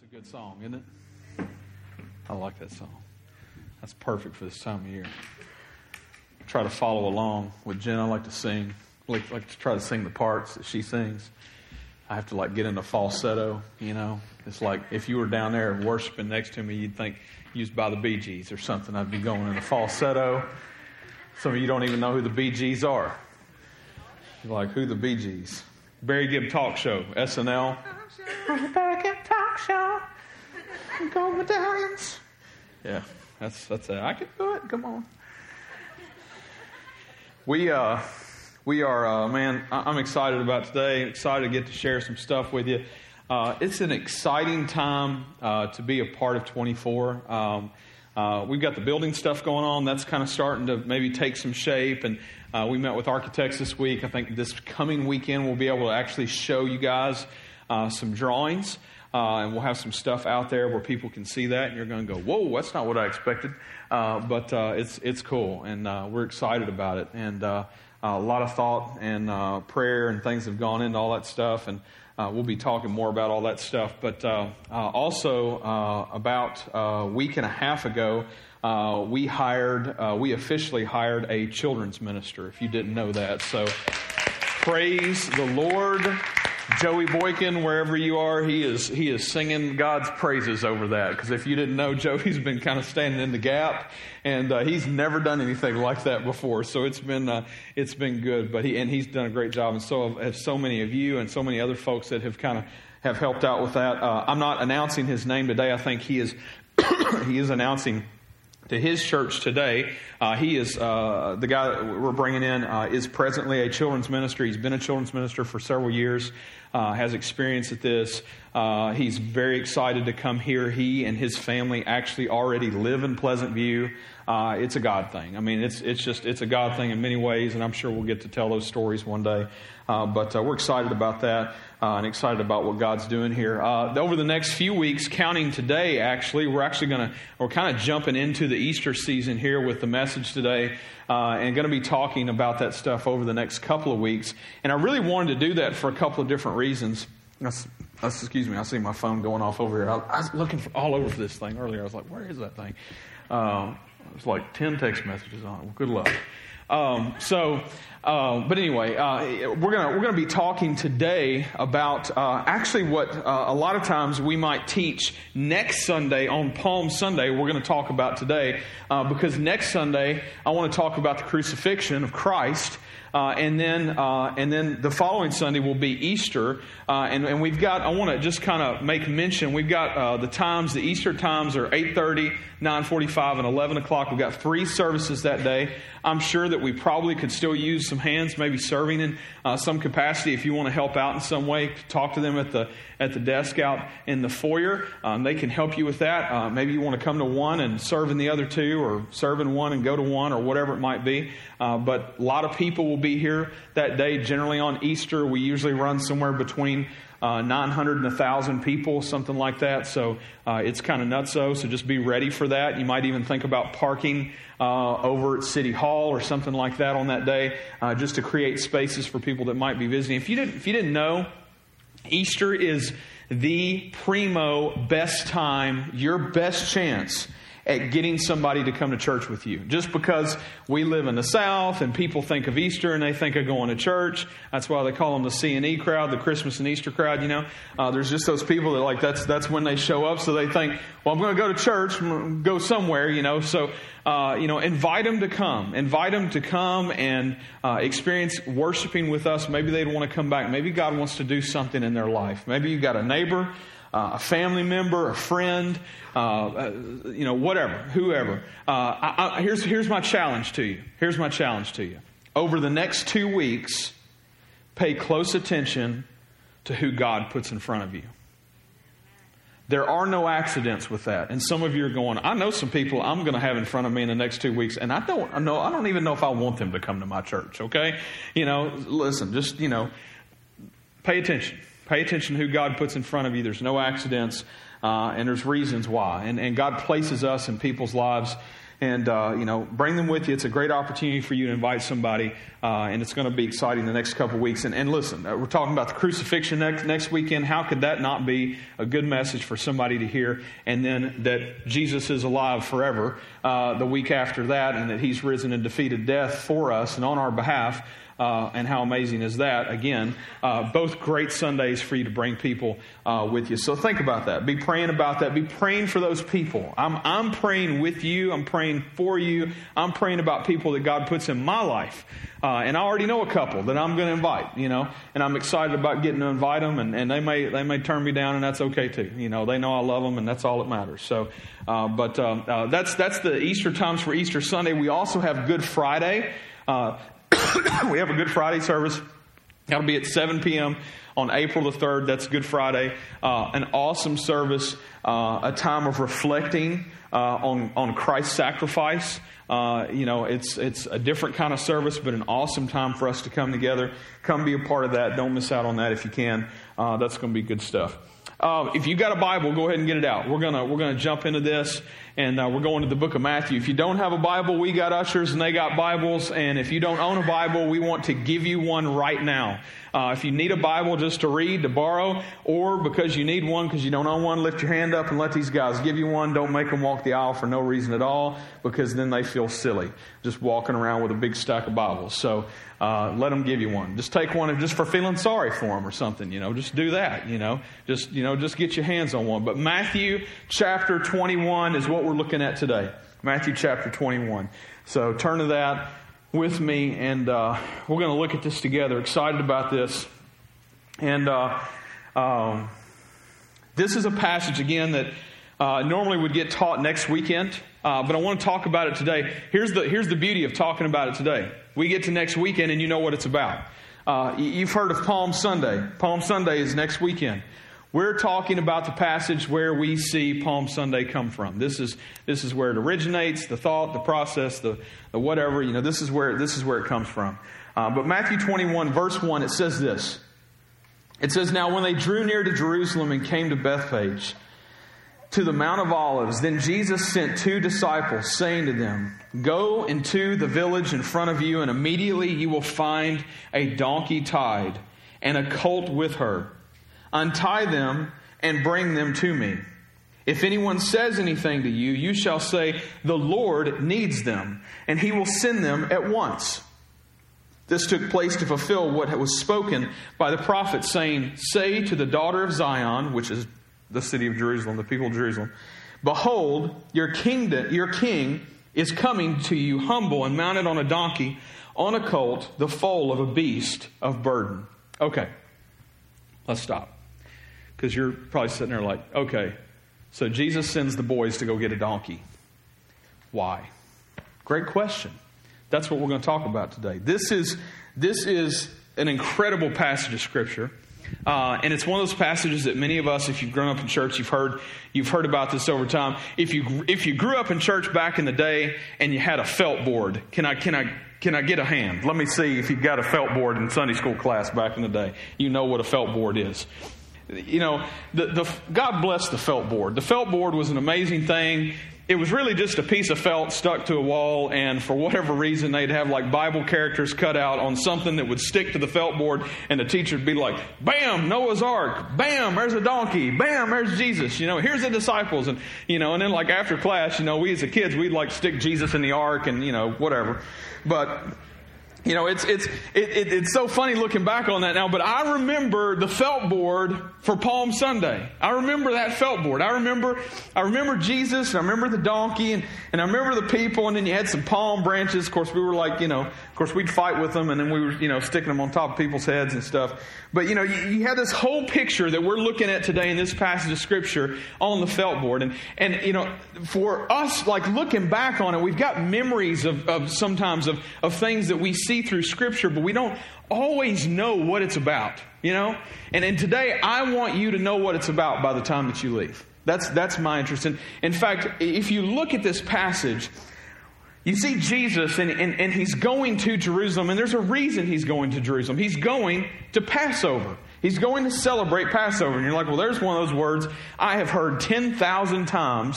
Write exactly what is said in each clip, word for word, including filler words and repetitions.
a good song, isn't it? I like that song. That's perfect for this time of year. I try to follow along with Jen. I like to sing. I like, like to try to sing the parts that she sings. I have to like get into falsetto, you know. It's like if you were down there worshiping next to me, you'd think used by the Bee Gees or something. I'd be going in a falsetto. Some of you don't even know who the Bee Gees are. You're like, who the Bee Gees? Barry Gibb Talk Show, S N L. Barry Gibb Talk Show. Gold medallions. Yeah, that's that's it. I can do it. Come on. We uh we are uh, man. I'm excited about today. Excited to get to share some stuff with you. Uh, it's an exciting time uh, to be a part of twenty-four. Um, uh, we've got the building stuff going on. That's kind of starting to maybe take some shape. And uh, we met with architects this week. I think this coming weekend we'll be able to actually show you guys uh, some drawings. Uh, and we'll have some stuff out there where people can see that, and you're going to go, "Whoa, that's not what I expected." Uh, but uh, it's it's cool, and uh, we're excited about it. And uh, a lot of thought and uh, prayer and things have gone into all that stuff, and uh, we'll be talking more about all that stuff. But uh, uh, also, uh, about a week and a half ago, uh, we hired, uh, we officially hired a children's minister. If you didn't know that, so praise the Lord. Joey Boykin, wherever you are, he is he is singing God's praises over that. Because if you didn't know, Joey's been kind of standing in the gap, and uh, he's never done anything like that before. So it's been uh, it's been good. But he and he's done a great job, and so have so many of you and so many other folks that have kind of have helped out with that. Uh, I'm not announcing his name today. I think he is he is announcing to his church today. Uh, he is, uh, the guy that we're bringing in uh, is presently a children's minister. He's been a children's minister for several years, uh, has experience at this. Uh, he's very excited to come here. He and his family actually already live in Pleasant View. Uh, it's a God thing. I mean, it's it's just, it's a God thing in many ways, and I'm sure we'll get to tell those stories one day. Uh, but uh, we're excited about that uh, and excited about what God's doing here. Uh, over the next few weeks, counting today, actually, we're actually going to, we're kind of jumping into the Easter season here with the message today uh, and going to be talking about that stuff over the next couple of weeks. And I really wanted to do that for a couple of different reasons. That's, that's, excuse me, I see my phone going off over here. I, I was looking for, all over for this thing earlier. I was like, where is that thing? Uh, it was like ten text messages on it. Well, good luck. Um, so, uh, but anyway, uh, we're gonna we're gonna be talking today about uh, actually what uh, a lot of times we might teach next Sunday on Palm Sunday. We're going to talk about today uh, because next Sunday I want to talk about the crucifixion of Christ. Uh, and then, uh, and then the following Sunday will be Easter, uh, and, and we've got. I want to just kind of make mention. We've got uh, the times. The Easter times are eight thirty, nine forty-five, and eleven o'clock. We've got three services that day. I'm sure that we probably could still use some hands, maybe serving in uh, some capacity. If you want to help out in some way, talk to them at the at the desk out in the foyer. Um, they can help you with that. Uh, maybe you want to come to one and serve in the other two, or serve in one and go to one, or whatever it might be. Uh, but a lot of people will be here that day. Generally on Easter, we usually run somewhere between uh, nine hundred and one thousand people, something like that. So uh, it's kind of nutso. So just be ready for that. You might even think about parking uh, over at City Hall or something like that on that day, uh, just to create spaces for people that might be visiting. If you didn't, if you didn't know, Easter is the primo best time, your best chance at getting somebody to come to church with you. Just because we live in the South and people think of Easter and they think of going to church. That's why they call them the C and E crowd, the Christmas and Easter crowd, you know. Uh, there's just those people that like, that's that's when they show up. So they think, well, I'm going to go to church, I'm going to go somewhere, you know. So, uh, you know, invite them to come. Invite them to come and uh, experience worshiping with us. Maybe they'd want to come back. Maybe God wants to do something in their life. Maybe you've got a neighbor, Uh, a family member, a friend, uh, uh, you know, whatever, whoever. Uh, I, I, here's here's my challenge to you. Here's my challenge to you. Over the next two weeks, pay close attention to who God puts in front of you. There are no accidents with that. And some of you are going, I know some people I'm going to have in front of me in the next two weeks, and I don't I know I don't even know if I want them to come to my church. Okay, you know, listen, just you know, pay attention. Pay attention to who God puts in front of you. There's no accidents, uh, and there's reasons why. And, and God places us in people's lives And, uh, you know, bring them with you. It's a great opportunity for you to invite somebody, uh, and it's going to be exciting the next couple of weeks. And, and listen, uh, we're talking about the crucifixion next, next weekend. How could that not be a good message for somebody to hear? And then that Jesus is alive forever uh, the week after that, and that he's risen and defeated death for us and on our behalf. Uh, and how amazing is that? Again, uh, both great Sundays for you to bring people uh, with you. So think about that. Be praying about that. Be praying for those people. I'm, I'm praying with you. I'm praying for you. I'm praying about people that God puts in my life. Uh, and I already know a couple that I'm going to invite, you know, and I'm excited about getting to invite them, and, and they may they may turn me down, and that's okay too. You know, they know I love them, and that's all that matters. So, uh, but um, uh, that's that's the Easter times for Easter Sunday. We also have Good Friday. Uh, we have a Good Friday service. That'll be at seven p.m. on April the third. That's Good Friday. Uh, an awesome service, uh, a time of reflecting uh, on, on Christ's sacrifice. Uh, you know, it's it's a different kind of service, but an awesome time for us to come together. Come be a part of that. Don't miss out on that if you can. Uh, that's going to be good stuff. Uh, if you got a Bible, go ahead and get it out. We're gonna we're gonna jump into this, and uh, we're going to the book of Matthew. If you don't have a Bible, we got ushers, and they got Bibles. And if you don't own a Bible, we want to give you one right now. Uh, if you need a Bible just to read, to borrow, or because you need one because you don't own one, lift your hand up and let these guys give you one. Don't make them walk the aisle for no reason at all, because then they feel silly just walking around with a big stack of Bibles. So uh, let them give you one. Just take one just for feeling sorry for them or something. You know, just do that. You know, just you know, just get your hands on one. But Matthew chapter twenty-one is what we're looking at today. Matthew chapter twenty-one. So turn to that with me, and uh, we're going to look at this together. Excited about this. And uh, um, this is a passage, again, that uh, normally would get taught next weekend, uh, but I want to talk about it today. Here's the, here's the beauty of talking about it today. We get to next weekend, and you know what it's about. Uh, you've heard of Palm Sunday. Palm Sunday is next weekend. We're talking about the passage where we see Palm Sunday come from. This is this is where it originates, the thought, the process, the, the whatever. You know, this is where this is where it comes from. Uh, but Matthew twenty-one, verse one, it says this. It says, "Now when they drew near to Jerusalem and came to Bethphage, to the Mount of Olives, then Jesus sent two disciples, saying to them, 'Go into the village in front of you, and immediately you will find a donkey tied and a colt with her. Untie them and bring them to me. If anyone says anything to you, you shall say, the Lord needs them, and he will send them at once.' This took place to fulfill what was spoken by the prophet, saying, 'Say to the daughter of Zion,'" which is the city of Jerusalem, the people of Jerusalem, "'Behold, your kingdom, your king is coming to you humble and mounted on a donkey, on a colt, the foal of a beast of burden.'" Okay, let's stop. Because you're probably sitting there like, okay, so Jesus sends the boys to go get a donkey. Why? Great question. That's what we're going to talk about today. This is this is an incredible passage of Scripture. Uh, and it's one of those passages that many of us, if you've grown up in church, you've heard you've heard about this over time. If you if you grew up in church back in the day and you had a felt board, can I can I can I get a hand? Let me see if you've got a felt board in Sunday school class back in the day. You know what a felt board is. You know, the, the God bless the felt board. The felt board was an amazing thing. It was really just a piece of felt stuck to a wall, and for whatever reason, they'd have like Bible characters cut out on something that would stick to the felt board, and the teacher would be like, bam, Noah's Ark, bam, there's a donkey, bam, there's Jesus, you know, here's the disciples, and, you know, and then like after class, you know, we as a kids, we'd like stick Jesus in the ark and, you know, whatever. But you know, it's it's it, it, it's so funny looking back on that now, but I remember the felt board for Palm Sunday. I remember that felt board. I remember I remember Jesus, and I remember the donkey, and, and I remember the people, and then you had some palm branches. Of course, we were like, you know, of course, we'd fight with them, and then we were, you know, sticking them on top of people's heads and stuff. But, you know, you, you had this whole picture that we're looking at today in this passage of Scripture on the felt board. And, and you know, for us, like looking back on it, we've got memories of, of sometimes of, of things that we see through Scripture, but we don't always know what it's about, you know? And, and today, I want you to know what it's about by the time that you leave. That's, that's my interest. And in fact, if you look at this passage, you see Jesus, and, and, and he's going to Jerusalem, and there's a reason he's going to Jerusalem. He's going to Passover. He's going to celebrate Passover. And you're like, well, there's one of those words I have heard ten thousand times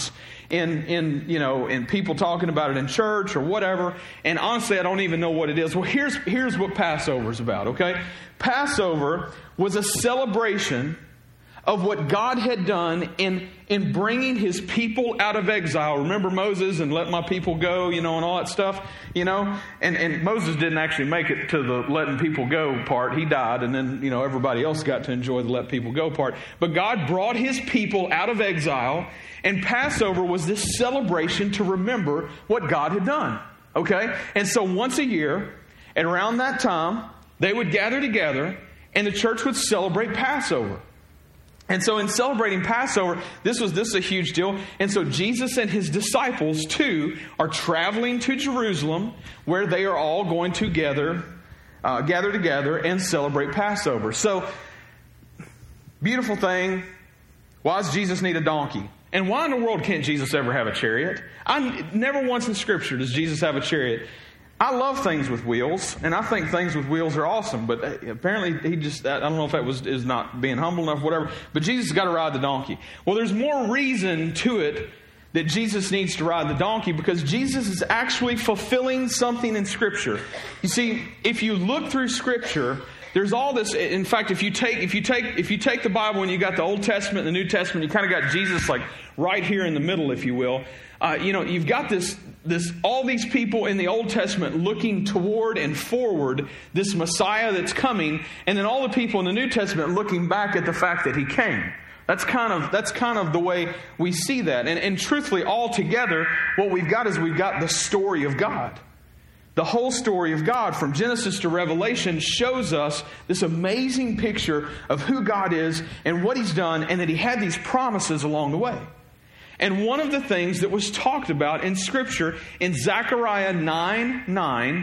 in, in, you know, in people talking about it in church or whatever. And honestly, I don't even know what it is. Well, here's, here's what Passover is about, okay? Passover was a celebration of what God had done in, in bringing his people out of exile. Remember Moses and let my people go, you know, and all that stuff, you know? And, and Moses didn't actually make it to the letting people go part. He died, and then, you know, everybody else got to enjoy the let people go part. But God brought his people out of exile, and Passover was this celebration to remember what God had done, okay? And so once a year, and around that time, they would gather together, and the church would celebrate Passover. And so in celebrating Passover, this was this is a huge deal. And so Jesus and his disciples, too, are traveling to Jerusalem, where they are all going to gather, uh, gather together and celebrate Passover. So, beautiful thing. Why does Jesus need a donkey? And why in the world can't Jesus ever have a chariot? I never once in Scripture does Jesus have a chariot. I love things with wheels, and I think things with wheels are awesome, but apparently he just, I don't know if that was is not being humble enough, whatever, but Jesus has got to ride the donkey. Well, there's more reason to it that Jesus needs to ride the donkey, because Jesus is actually fulfilling something in Scripture. You see, if you look through Scripture, there's all this. In fact, if you take if you take if you take the Bible and you got the Old Testament and the New Testament, you kind of got Jesus like right here in the middle, if you will. Uh, you know, you've got this this all these people in the Old Testament looking toward and forward this Messiah that's coming, and then all the people in the New Testament looking back at the fact that he came. That's kind of that's kind of the way we see that. And, and truthfully, all together, what we've got is we've got the story of God. The whole story of God from Genesis to Revelation shows us this amazing picture of who God is and what he's done, and that he had these promises along the way. And one of the things that was talked about in Scripture in Zechariah nine nine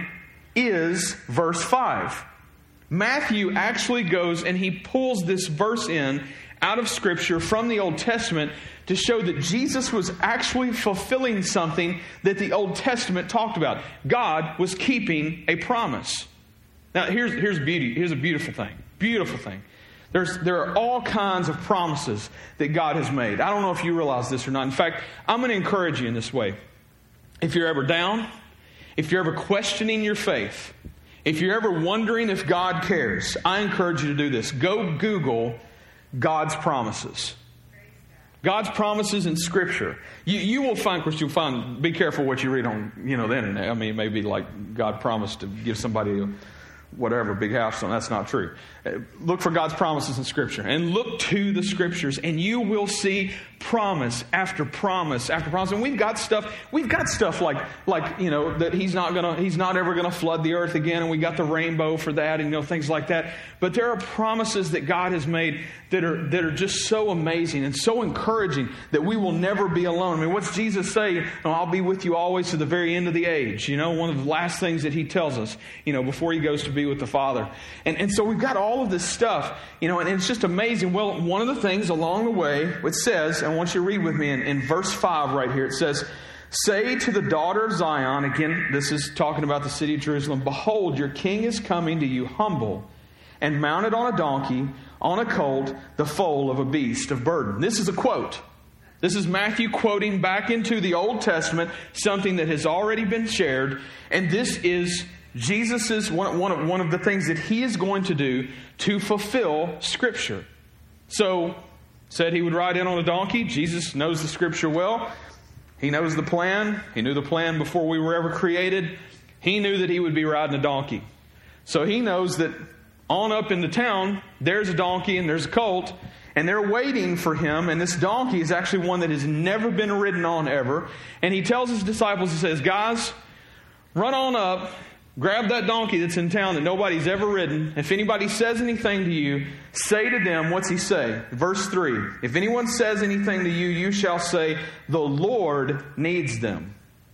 is verse five. Matthew actually goes and he pulls this verse in out of Scripture from the Old Testament to show that Jesus was actually fulfilling something that the Old Testament talked about. God was keeping a promise. Now, here's, here's beauty. Here's a beautiful thing. Beautiful thing. There's, there are all kinds of promises that God has made. I don't know if you realize this or not. In fact, I'm going to encourage you in this way. If you're ever down, if you're ever questioning your faith, if you're ever wondering if God cares, I encourage you to do this. Go Google God's promises. God's promises in Scripture. You, you will find, of course, you'll find, be careful what you read on, you know, the internet. I mean, it may be like God promised to give somebody a, whatever, big house. So that's not true. Look for God's promises in Scripture and look to the Scriptures, and you will see promise after promise after promise. And we've got stuff, we've got stuff like, like, you know, that he's not gonna, he's not ever gonna flood the earth again, and we got the rainbow for that, and, you know, things like that. But there are promises that God has made that are, that are just so amazing and so encouraging that we will never be alone. I mean, what's Jesus say? Oh, I'll be with you always to the very end of the age. You know, one of the last things that he tells us, you know, before he goes to be with the Father. And, and so we've got all of this stuff, you know, and it's just amazing. Well, one of the things along the way, it says, I want you to read with me in, in verse five right here. It says, "Say to the daughter of Zion," again, this is talking about the city of Jerusalem, "Behold, your king is coming to you humble and mounted on a donkey, on a colt, the foal of a beast of burden." This is a quote. This is Matthew quoting back into the Old Testament, something that has already been shared. And this is Jesus's one, one, of, one of the things that he is going to do to fulfill Scripture. So, said he would ride in on a donkey. Jesus knows the Scripture well. He knows the plan. He knew the plan before we were ever created. He knew that he would be riding a donkey. So he knows that on up into town, there's a donkey and there's a colt, and they're waiting for him. And this donkey is actually one that has never been ridden on ever. And he tells his disciples, he says, "Guys, run on up, grab that donkey that's in town that nobody's ever ridden. If anybody says anything to you, say to them," what's he say? Verse three, "If anyone says anything to you, you shall say, 'The Lord needs them.'"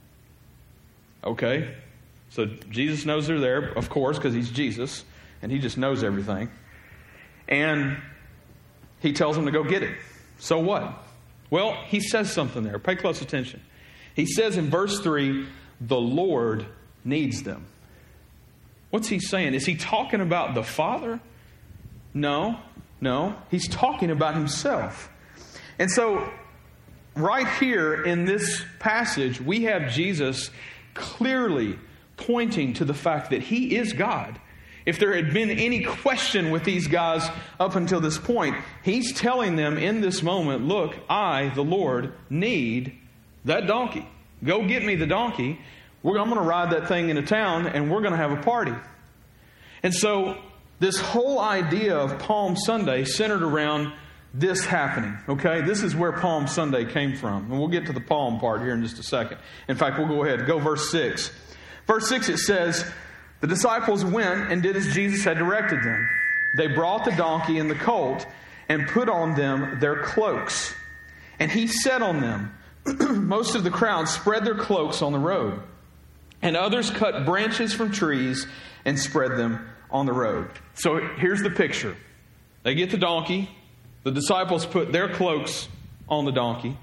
Okay, so Jesus knows they're there, of course, because he's Jesus, and he just knows everything. And he tells them to go get it. So what? Well, he says something there. Pay close attention. He says in verse three, "The Lord needs them." What's he saying? Is he talking about the Father? No, no. He's talking about himself. And so, right here in this passage, we have Jesus clearly pointing to the fact that He is God. If there had been any question with these guys up until this point, He's telling them in this moment, look, I, the Lord, need that donkey. Go get me the donkey. We're, I'm going to ride that thing into town and we're going to have a party. And so this whole idea of Palm Sunday centered around this happening. Okay, this is where Palm Sunday came from. And we'll get to the palm part here in just a second. In fact, we'll go ahead. Go verse six. Verse six, it says, the disciples went and did as Jesus had directed them. They brought the donkey and the colt and put on them their cloaks. And He sat on them. Most of the crowd spread their cloaks on the road. And others cut branches from trees and spread them on the road. So here's the picture. They get the donkey. The disciples put their cloaks on the donkey.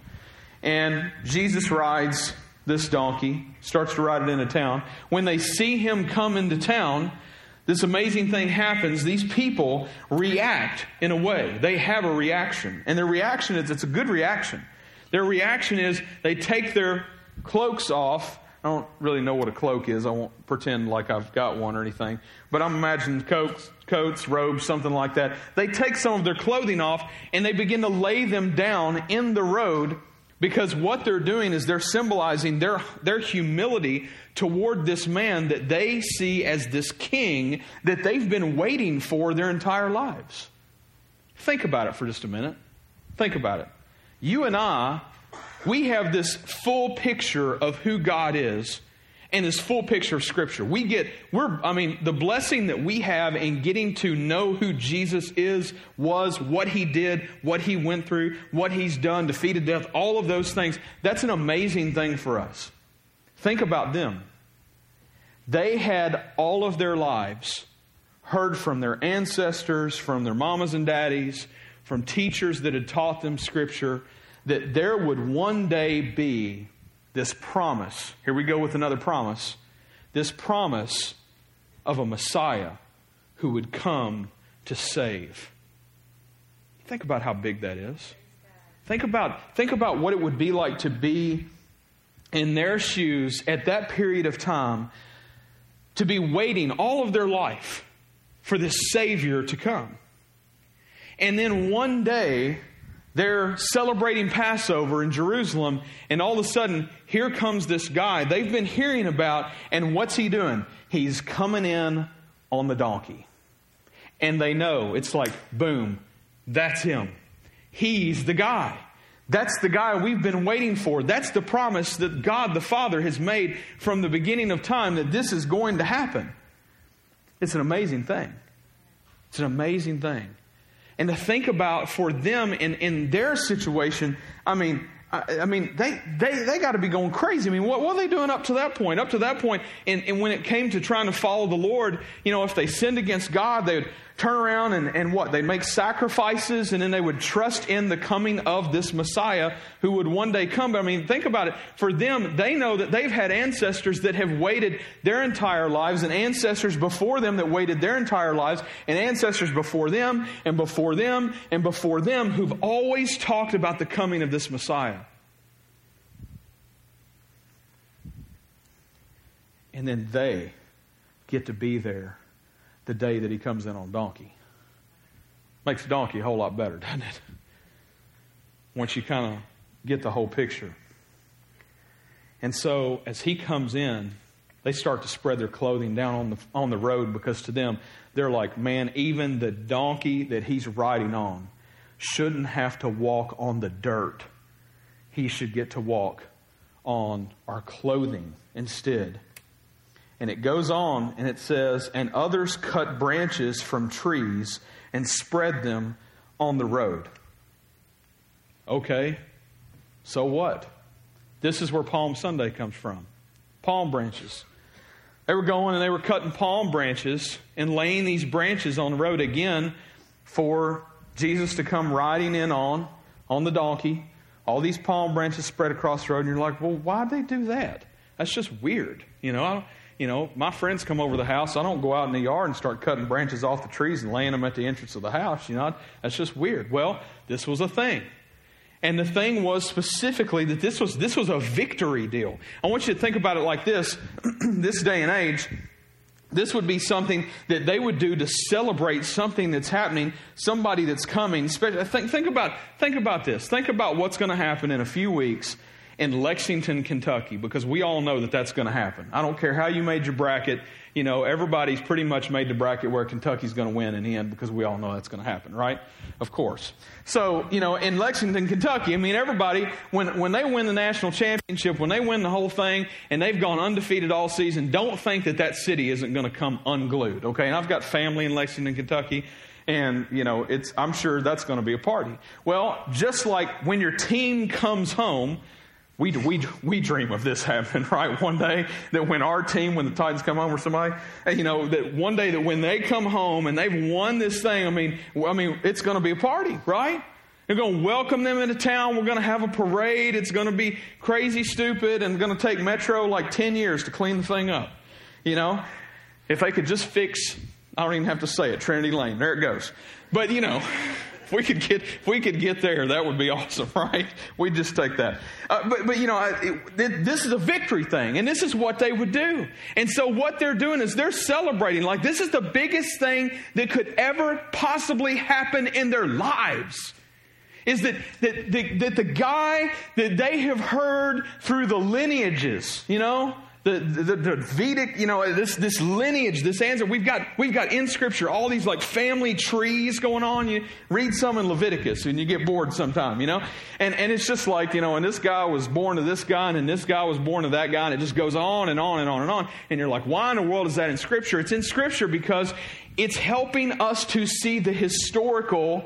And Jesus rides this donkey, starts to ride it into town. When they see Him come into town, this amazing thing happens. These people react in a way. They have a reaction. And their reaction is, it's a good reaction. Their reaction is they take their cloaks off. I don't really know what a cloak is. I won't pretend like I've got one or anything. But I'm imagining coats, coats, robes, something like that. They take some of their clothing off and they begin to lay them down in the road, because what they're doing is they're symbolizing their, their humility toward this man that they see as this king that they've been waiting for their entire lives. Think about it for just a minute. Think about it. You and I, we have this full picture of who God is and this full picture of Scripture. We get, we're, I mean, the blessing that we have in getting to know who Jesus is, was, what He did, what He went through, what He's done, defeated death, all of those things. That's an amazing thing for us. Think about them. They had all of their lives heard from their ancestors, from their mamas and daddies, from teachers that had taught them Scripture, that there would one day be this promise. Here we go with another promise. This promise of a Messiah who would come to save. Think about how big that is. Think about, think about what it would be like to be in their shoes at that period of time, to be waiting all of their life for this Savior to come. And then one day, they're celebrating Passover in Jerusalem, and all of a sudden, here comes this guy they've been hearing about, and what's he doing? He's coming in on the donkey. And they know, it's like, boom, that's him. He's the guy. That's the guy we've been waiting for. That's the promise that God the Father has made from the beginning of time, that this is going to happen. It's an amazing thing. It's an amazing thing. And to think about for them in, in their situation, I mean, I, I mean, they they they got to be going crazy. I mean, what, what are they doing up to that point? Up to that point, and, and when it came to trying to follow the Lord, you know, if they sinned against God, they would turn around and, and what? They'd make sacrifices, and then they would trust in the coming of this Messiah who would one day come. But I mean, think about it. For them, they know that they've had ancestors that have waited their entire lives, and ancestors before them that waited their entire lives, and ancestors before them, and before them, and before them, who've always talked about the coming of this Messiah. And then they get to be there the day that He comes in on donkey. Makes the donkey a whole lot better, doesn't it? Once you kind of get the whole picture. And so as He comes in, they start to spread their clothing down on the on the road, because to them, they're like, man, even the donkey that He's riding on shouldn't have to walk on the dirt. He should get to walk on our clothing instead. And it goes on and it says, and others cut branches from trees and spread them on the road. Okay, so what? This is where Palm Sunday comes from. Palm branches. They were going and they were cutting palm branches and laying these branches on the road again for Jesus to come riding in on, on the donkey. All these palm branches spread across the road, and you're like, well, why'd they do that? That's just weird. You know, I don't, You know, my friends come over the house. I don't go out in the yard and start cutting branches off the trees and laying them at the entrance of the house. You know, that's just weird. Well, this was a thing. And the thing was specifically that this was this was a victory deal. I want you to think about it like this. This day and age, this would be something that they would do to celebrate something that's happening, somebody that's coming. Especially, think, think about think about this. Think about what's going to happen in a few weeks in Lexington, Kentucky, because we all know that that's going to happen. I don't care how you made your bracket. You know, everybody's pretty much made the bracket where Kentucky's going to win in the end, because we all know that's going to happen, right? Of course. So, you know, in Lexington, Kentucky, I mean, everybody, when, when they win the national championship, when they win the whole thing, and they've gone undefeated all season, don't think that that city isn't going to come unglued, okay? And I've got family in Lexington, Kentucky, and, you know, it's I'm sure that's going to be a party. Well, just like when your team comes home, We, we, we dream of this happening, right? One day that when our team, when the Titans come home or somebody, you know, that one day that when they come home and they've won this thing, I mean, I mean, it's going to be a party, right? They're going to welcome them into town. We're going to have a parade. It's going to be crazy stupid and going to take Metro like ten years to clean the thing up. You know, if they could just fix, I don't even have to say it, Trinity Lane. There it goes. But, you know, If we could get, if we could get there, that would be awesome, right? We'd just take that. Uh, but, but you know, it, this is a victory thing, and this is what they would do. And so what they're doing is they're celebrating like this is the biggest thing that could ever possibly happen in their lives. Is that, that, that, that the guy that they have heard through the lineages, you know, The, the, the Vedic, you know, this, this lineage, this answer, we've got, we've got in Scripture all these like family trees going on. You read some in Leviticus and you get bored sometime, you know, and, and it's just like, you know, and this guy was born to this guy and then this guy was born to that guy, and it just goes on and on and on and on. And you're like, why in the world is that in Scripture? It's in Scripture because it's helping us to see the historical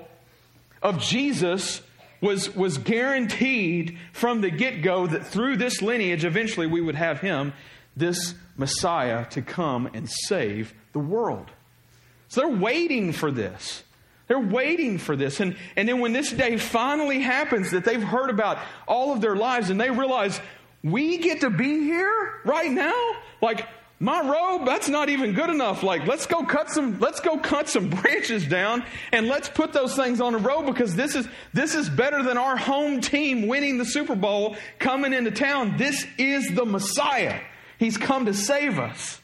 of Jesus was, was guaranteed from the get-go that through this lineage, eventually we would have him, this Messiah, to come and save the world. So they're waiting for this. They're waiting for this. And, and then when this day finally happens that they've heard about all of their lives and they realize, we get to be here right now? Like, my robe, that's not even good enough. Like, let's go cut some, let's go cut some branches down and let's put those things on the robe, because this is, this is better than our home team winning the Super Bowl coming into town. This is the Messiah. He's come to save us.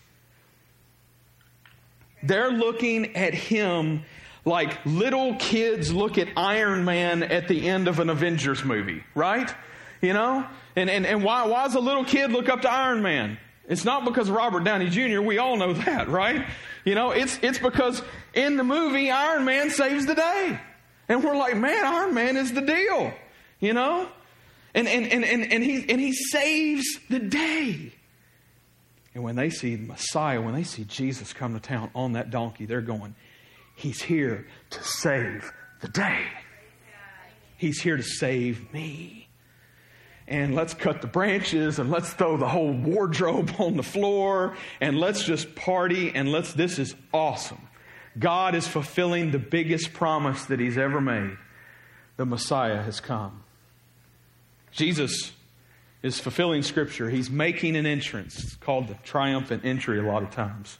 They're looking at him like little kids look at Iron Man at the end of an Avengers movie, right? You know? And, and, and why, why does a little kid look up to Iron Man? It's not because of Robert Downey Junior We all know that, right? You know, it's it's because in the movie, Iron Man saves the day. And we're like, man, Iron Man is the deal, you know? And and and and, and he and he saves the day. And when they see the Messiah, when they see Jesus come to town on that donkey, they're going, he's here to save the day. He's here to save me. And let's cut the branches and let's throw the whole wardrobe on the floor and let's just party and let's, this is awesome. God is fulfilling the biggest promise that he's ever made. The Messiah has come. Jesus is fulfilling Scripture. He's making an entrance. It's called the triumphant entry a lot of times.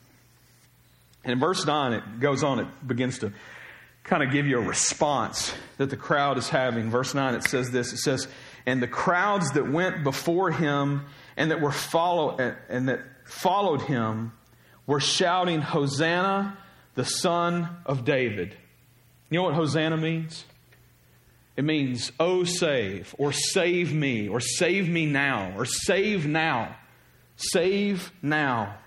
And in verse nine, it goes on, it begins to kind of give you a response that the crowd is having. Verse nine, it says this, it says, and the crowds that went before him and that were follow and that followed him were shouting, Hosanna, the Son of David. You know what Hosanna means? It means, oh, save, or save me, or save me now, or save now. Save now.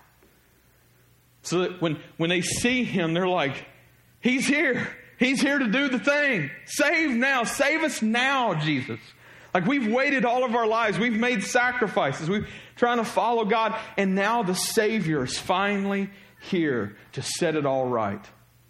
So that when, when they see him, they're like, he's here. He's here to do the thing. Save now. Save us now, Jesus. Like, we've waited all of our lives. We've made sacrifices. We've trying to follow God. And now the Savior is finally here to set it all right.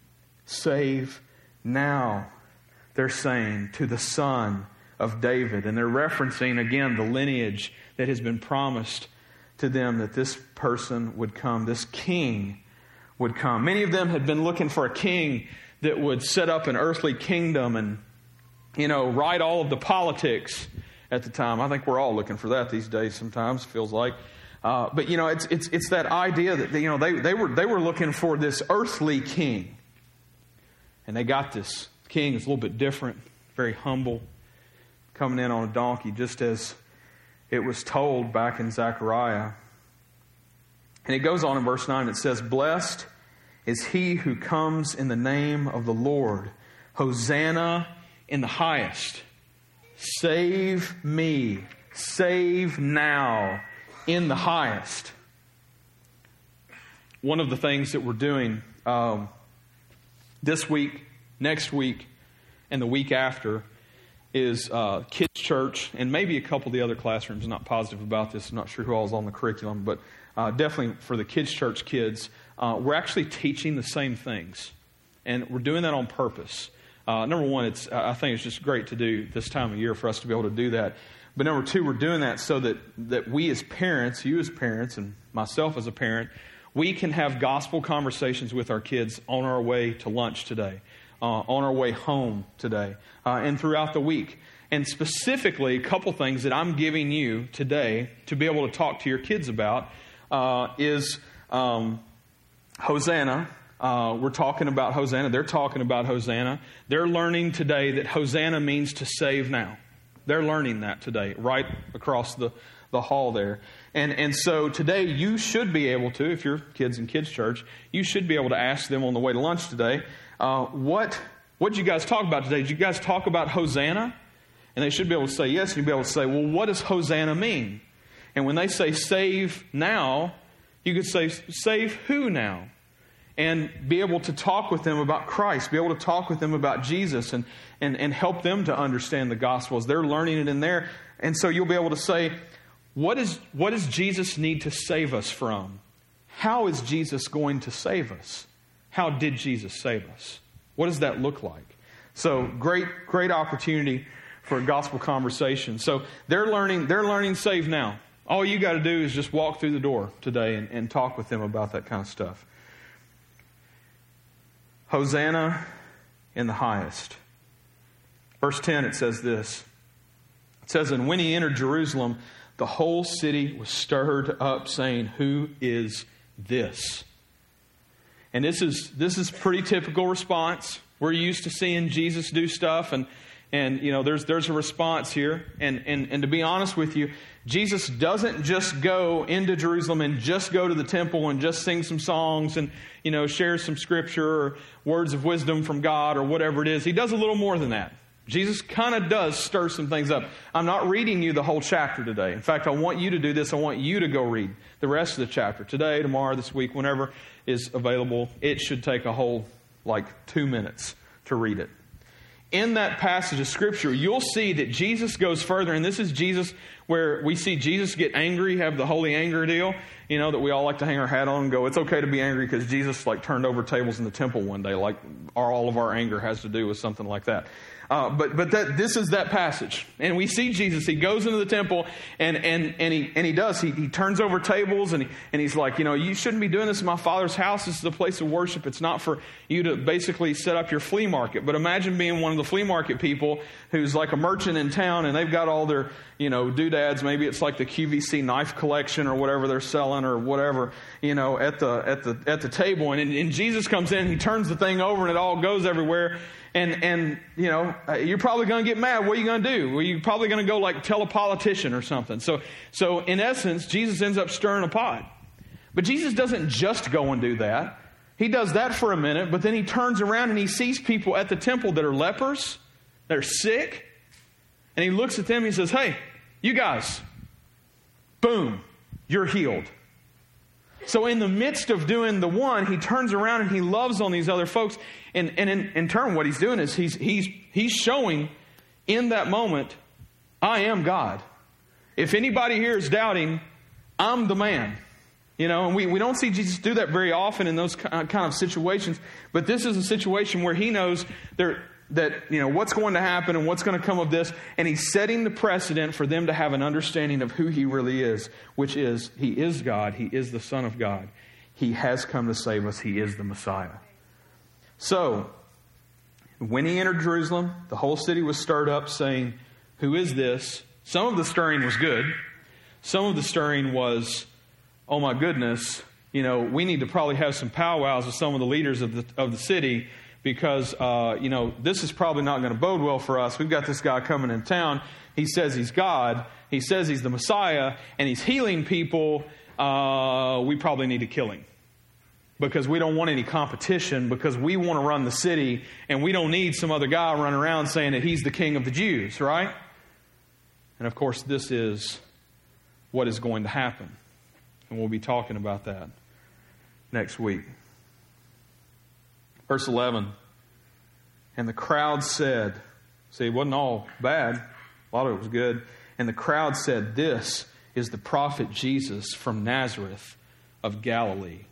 Save now, they're saying, to the Son of David. And they're referencing, again, the lineage that has been promised to them, that this person would come, this king would come. Many of them had been looking for a king that would set up an earthly kingdom and, you know, write all of the politics at the time. I think we're all looking for that these days sometimes, feels like. Uh, but, you know, it's it's it's that idea that, you know, they, they were they were looking for this earthly king. And they got this king. It's a little bit different, very humble, coming in on a donkey, just as it was told back in Zechariah. And it goes on in verse nine. It says, "Blessed is he who comes in the name of the Lord. Hosanna in the highest. Save me. Save now in the highest." One of the things that we're doing um, this week, next week, and the week after is uh, kids' church, and maybe a couple of the other classrooms. I'm not positive about this. I'm not sure who all is on the curriculum, but uh, definitely for the kids' church kids, uh, we're actually teaching the same things, and we're doing that on purpose. Uh, number one, it's I think it's just great to do this time of year for us to be able to do that. But number two, we're doing that so that, that we as parents, you as parents, and myself as a parent, we can have gospel conversations with our kids on our way to lunch today, uh, on our way home today, uh, and throughout the week. And specifically, a couple things that I'm giving you today to be able to talk to your kids about uh, is um, Hosanna. Uh, we're talking about Hosanna. They're talking about Hosanna. They're learning today that Hosanna means to save now. They're learning that today, right across the, the hall there. And and so today you should be able to, if you're kids in kids' church, you should be able to ask them on the way to lunch today, uh, what what did you guys talk about today? Did you guys talk about Hosanna? And they should be able to say yes. And you'll be able to say, well, what does Hosanna mean? And when they say save now, you could say save who now? And be able to talk with them about Christ, be able to talk with them about Jesus, and, and, and help them to understand the gospel as they're learning it in there. And so you'll be able to say, what is what does Jesus need to save us from? How is Jesus going to save us? How did Jesus save us? What does that look like? So great, great opportunity for a gospel conversation. So they're learning, they're learning save now. All you got to do is just walk through the door today and, and talk with them about that kind of stuff. Hosanna in the highest. Verse ten, it says this. It says, "And when he entered Jerusalem, the whole city was stirred up, saying, 'Who is this?'" And this is this is pretty typical response. We're used to seeing Jesus do stuff, and and you know there's there's a response here. And and and to be honest with you, Jesus doesn't just go into Jerusalem and just go to the temple and just sing some songs and you know share some scripture or words of wisdom from God or whatever it is. He does a little more than that. Jesus kind of does stir some things up. I'm not reading you the whole chapter today. In fact, I want you to do this. I want you to go read the rest of the chapter today, tomorrow, this week, whenever is available. It should take a whole, like, two minutes to read it. In that passage of Scripture, you'll see that Jesus goes further, and this is Jesus where we see Jesus get angry, have the holy anger deal, you know, that we all like to hang our hat on and go, it's okay to be angry because Jesus, like, turned over tables in the temple one day, like our, all of our anger has to do with something like that. Uh, but but that this is that passage. And we see Jesus, he goes into the temple and and and he and he does. He he turns over tables and he, and he's like, you know, you shouldn't be doing this in my Father's house. This is a place of worship. It's not for you to basically set up your flea market. But imagine being one of the flea market people who's like a merchant in town and they've got all their, you know, doodads. Maybe it's like the Q V C knife collection or whatever they're selling or whatever, you know, at the at the at the table. And, and Jesus comes in, he turns the thing over and it all goes everywhere. And, and you know, you're probably going to get mad. What are you going to do? Well, you're probably going to go like tell a politician or something. So, so in essence, Jesus ends up stirring a pot. But Jesus doesn't just go and do that. He does that for a minute, but then he turns around and he sees people at the temple that are lepers, that are sick. And he looks at them and he says, hey, you guys, boom, you're healed. So in the midst of doing the one, he turns around and he loves on these other folks. And, and in, in turn, what he's doing is he's, he's, he's showing in that moment, I am God. If anybody here is doubting, I'm the man. You know, and we, we don't see Jesus do that very often in those kind of situations. But this is a situation where he knows there, that, you know, what's going to happen and what's going to come of this. And he's setting the precedent for them to have an understanding of who he really is, which is he is God. He is the Son of God. He has come to save us. He is the Messiah. So, when he entered Jerusalem, the whole city was stirred up saying, who is this? Some of the stirring was good. Some of the stirring was, oh my goodness, you know, we need to probably have some powwows with some of the leaders of the of the city because, uh, you know, this is probably not going to bode well for us. We've got this guy coming in town. He says he's God. He says he's the Messiah, and he's healing people. Uh, we probably need to kill him because we don't want any competition, because we want to run the city, and we don't need some other guy running around saying that he's the king of the Jews, right? And, of course, this is what is going to happen. And we'll be talking about that next week. Verse eleven, and the crowd said, see, it wasn't all bad. A lot of it was good. And the crowd said, this is the prophet Jesus from Nazareth of Galilee.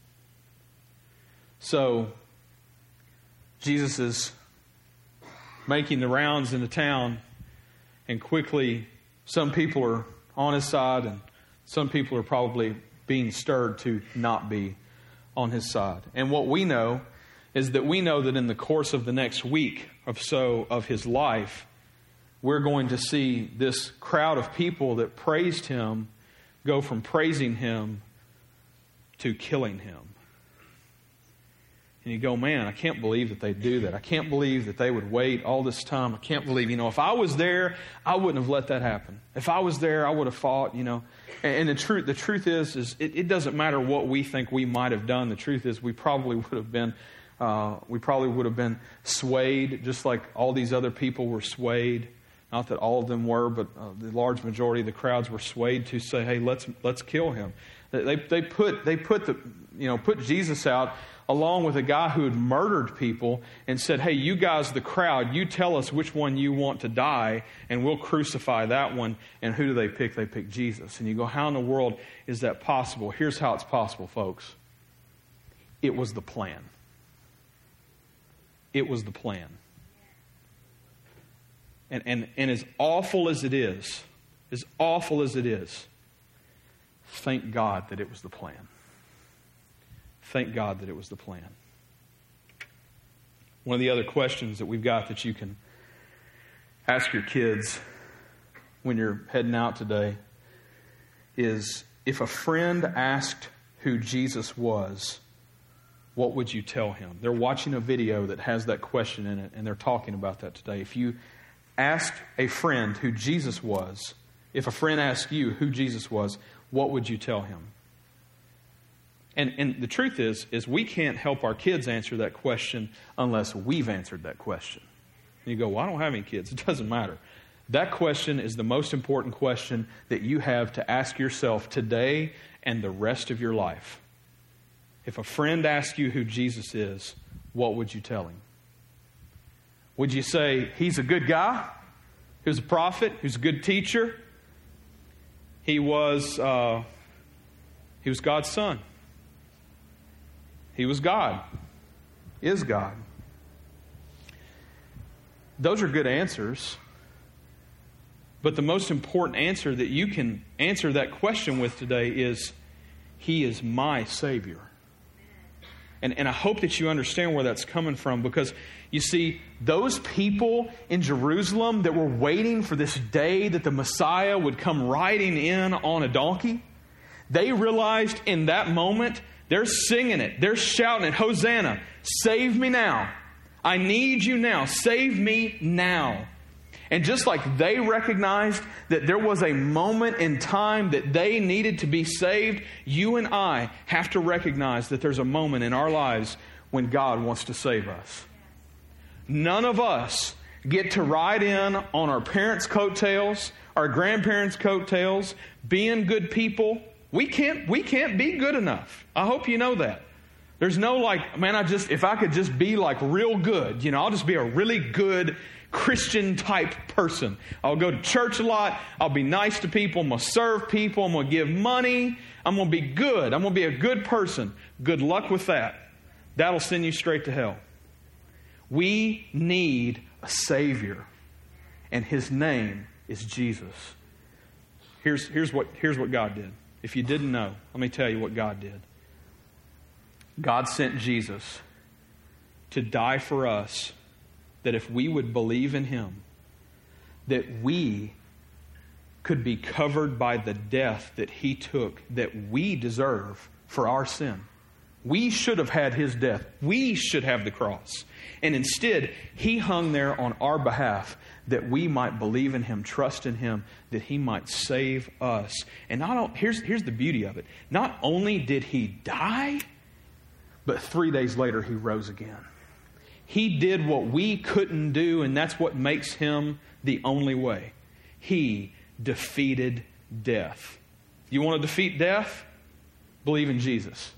So, Jesus is making the rounds into town, and quickly some people are on his side, and some people are probably being stirred to not be on his side. And what we know is that we know that in the course of the next week or so of his life, we're going to see this crowd of people that praised him go from praising him to killing him. And you go, man, I can't believe that they'd do that. I can't believe that they would wait all this time. I can't believe, you know, if I was there, I wouldn't have let that happen. If I was there, I would have fought, you know. And, and the truth, the truth is, is it, it doesn't matter what we think we might have done. The truth is, we probably would have been, uh, we probably would have been swayed, just like all these other people were swayed. Not that all of them were, but uh, the large majority of the crowds were swayed to say, "Hey, let's let's kill him." They they put they put the you know put Jesus out along with a guy who had murdered people and said, "Hey, you guys, the crowd, you tell us which one you want to die, and we'll crucify that one." And who do they pick? They pick Jesus. And you go, how in the world is that possible? Here's how it's possible, folks. It was the plan. It was the plan. And, and, and as awful as it is, as awful as it is, thank God that it was the plan. Thank God that it was the plan. One of the other questions that we've got that you can ask your kids when you're heading out today is, if a friend asked who Jesus was, what would you tell him? They're watching a video that has that question in it, and they're talking about that today. If you asked a friend who Jesus was, if a friend asked you who Jesus was, what would you tell him? And, and the truth is, is we can't help our kids answer that question unless we've answered that question. And you go, well, I don't have any kids. It doesn't matter. That question is the most important question that you have to ask yourself today and the rest of your life. If a friend asks you who Jesus is, what would you tell him? Would you say, he's a good guy, he was a prophet, he was a good teacher, he was, uh, he was God's son, he was God, is God? Those are good answers. But the most important answer that you can answer that question with today is, he is my Savior. And, and I hope that you understand where that's coming from, because you see, those people in Jerusalem that were waiting for this day that the Messiah would come riding in on a donkey, they realized in that moment, they're singing it, they're shouting it, Hosanna, save me now. I need you now. Save me now. And just like they recognized that there was a moment in time that they needed to be saved, you and I have to recognize that there's a moment in our lives when God wants to save us. None of us get to ride in on our parents' coattails, our grandparents' coattails, being good people. We can't, we can't be good enough. I hope you know that. There's no like, man, I just, if I could just be like real good, you know, I'll just be a really good Christian type person. I'll go to church a lot. I'll be nice to people. I'm going to serve people. I'm going to give money. I'm going to be good. I'm going to be a good person. Good luck with that. That'll send you straight to hell. We need a Savior, and His name is Jesus. Here's, here's, what, here's what God did. If you didn't know, let me tell you what God did. God sent Jesus to die for us, that if we would believe in Him, that we could be covered by the death that He took that we deserve for our sin. We should have had his death. We should have the cross. And instead, he hung there on our behalf that we might believe in him, trust in him, that he might save us. And not here's, here's the beauty of it. Not only did he die, but three days later he rose again. He did what we couldn't do, and that's what makes him the only way. He defeated death. You want to defeat death? Believe in Jesus.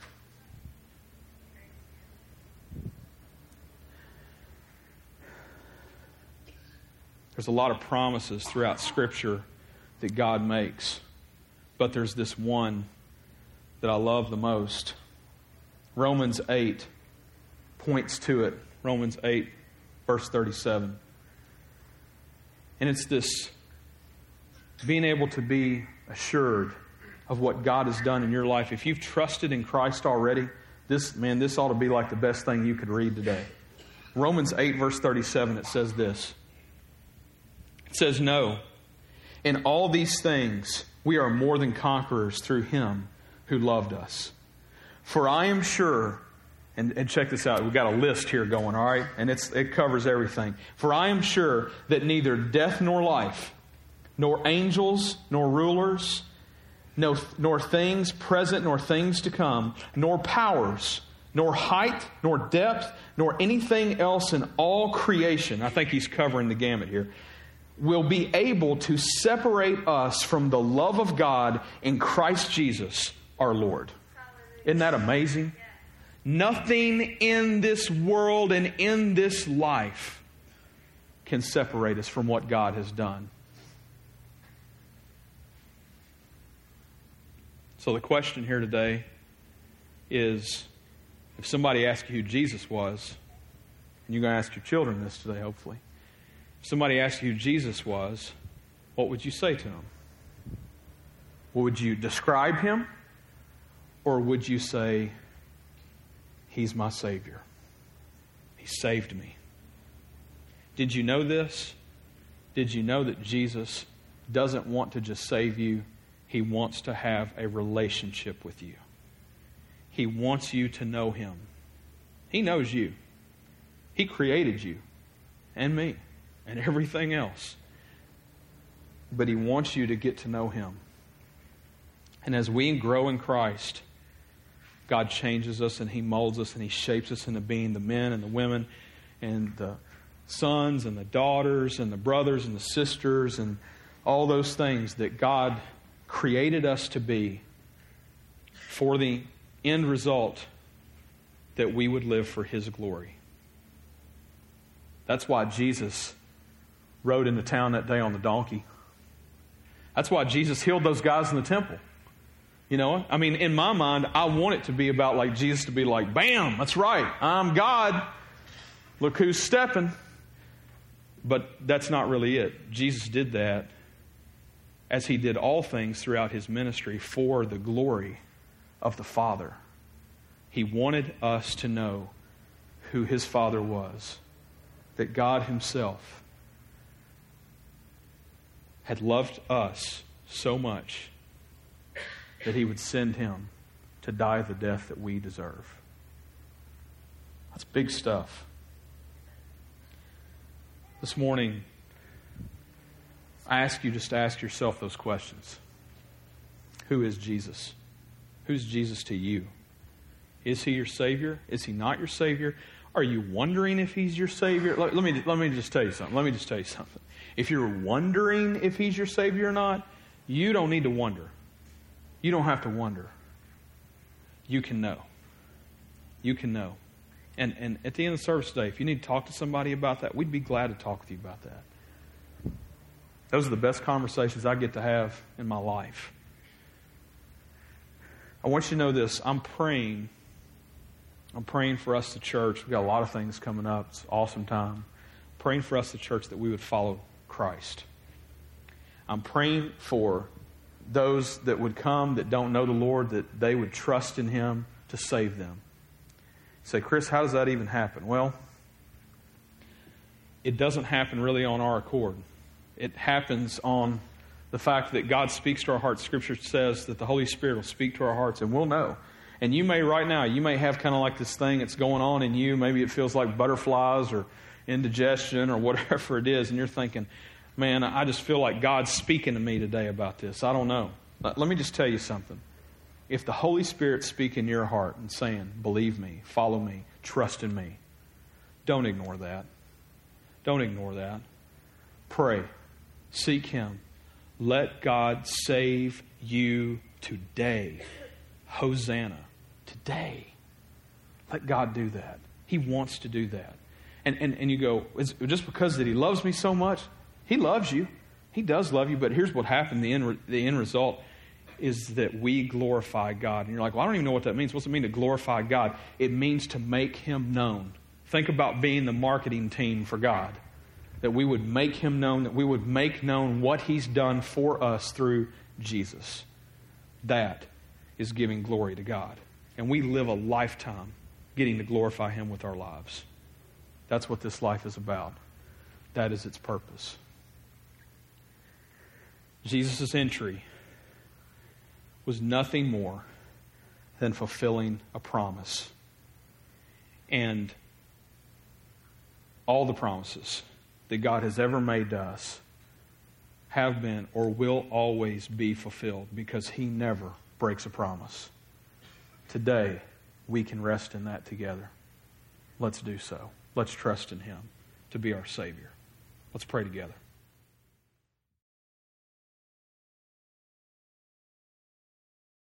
There's a lot of promises throughout Scripture that God makes, but there's this one that I love the most. Romans eight points to it. Romans eight, verse thirty-seven. And it's this being able to be assured of what God has done in your life. If you've trusted in Christ already, this, man, this ought to be like the best thing you could read today. Romans eight, verse thirty-seven, it says this. It says, "No, in all these things we are more than conquerors through him who loved us. For I am sure," and, and check this out, we've got a list here going, all right? And it's, it covers everything. "For I am sure that neither death nor life, nor angels nor rulers, no, nor things present nor things to come, nor powers, nor height, nor depth, nor anything else in all creation," I think he's covering the gamut here, "will be able to separate us from the love of God in Christ Jesus our Lord." Isn't that amazing? Nothing in this world and in this life can separate us from what God has done. So the question here today is, if somebody asks you who Jesus was, and you're going to ask your children this today, hopefully. If somebody asked you who Jesus was, what would you say to him? Would you describe him? Or would you say, he's my Savior? He saved me. Did you know this? Did you know that Jesus doesn't want to just save you? He wants to have a relationship with you. He wants you to know him. He knows you. He created you and me and everything else. But he wants you to get to know him. And as we grow in Christ, God changes us and he molds us and he shapes us into being the men and the women and the sons and the daughters and the brothers and the sisters and all those things that God created us to be, for the end result that we would live for his glory. That's why Jesus rode into town that day on the donkey. That's why Jesus healed those guys in the temple. You know, I mean, in my mind, I want it to be about like Jesus to be like, bam, that's right, I'm God. Look who's stepping. But that's not really it. Jesus did that as he did all things throughout his ministry for the glory of the Father. He wanted us to know who his Father was, that God himself had loved us so much that he would send him to die the death that we deserve. That's big stuff. This morning, I ask you just to ask yourself those questions. Who is Jesus? Who's Jesus to you? Is he your Savior? Is he not your Savior? Are you wondering if he's your Savior? Let, let me, let me just tell you something. Let me just tell you something. If you're wondering if he's your Savior or not, you don't need to wonder. You don't have to wonder. You can know. You can know. And, and at the end of the service today, if you need to talk to somebody about that, we'd be glad to talk with you about that. Those are the best conversations I get to have in my life. I want you to know this. I'm praying. I'm praying for us, the church. We've got a lot of things coming up. It's an awesome time. I'm praying for us, the church, that we would follow Christ. I'm praying for those that would come that don't know the Lord, that they would trust in him to save them. You say, Chris, how does that even happen? Well, it doesn't happen really on our accord. It happens on the fact that God speaks to our hearts. Scripture says that the Holy Spirit will speak to our hearts, and we'll know. And you may right now, you may have kind of like this thing that's going on in you. Maybe it feels like butterflies or indigestion or whatever it is. And you're thinking, man, I just feel like God's speaking to me today about this. I don't know. Let me just tell you something. If the Holy Spirit's speaking in your heart and saying, believe me, follow me, trust in me, don't ignore that. Don't ignore that. Pray. Seek Him. Let God save you today. Hosanna. Today. Let God do that. He wants to do that. And, and, and you go, is it just because that He loves me so much? He loves you. He does love you. But here's what happened. The end, the end result is that we glorify God. And you're like, well, I don't even know what that means. What's it mean to glorify God? It means to make Him known. Think about being the marketing team for God. That we would make Him known, that we would make known what He's done for us through Jesus. That is giving glory to God. And we live a lifetime getting to glorify Him with our lives. That's what this life is about. That is its purpose. Jesus' entry was nothing more than fulfilling a promise. And all the promises that God has ever made to us have been or will always be fulfilled because He never breaks a promise. Today, we can rest in that together. Let's do so. Let's trust in Him to be our Savior. Let's pray together.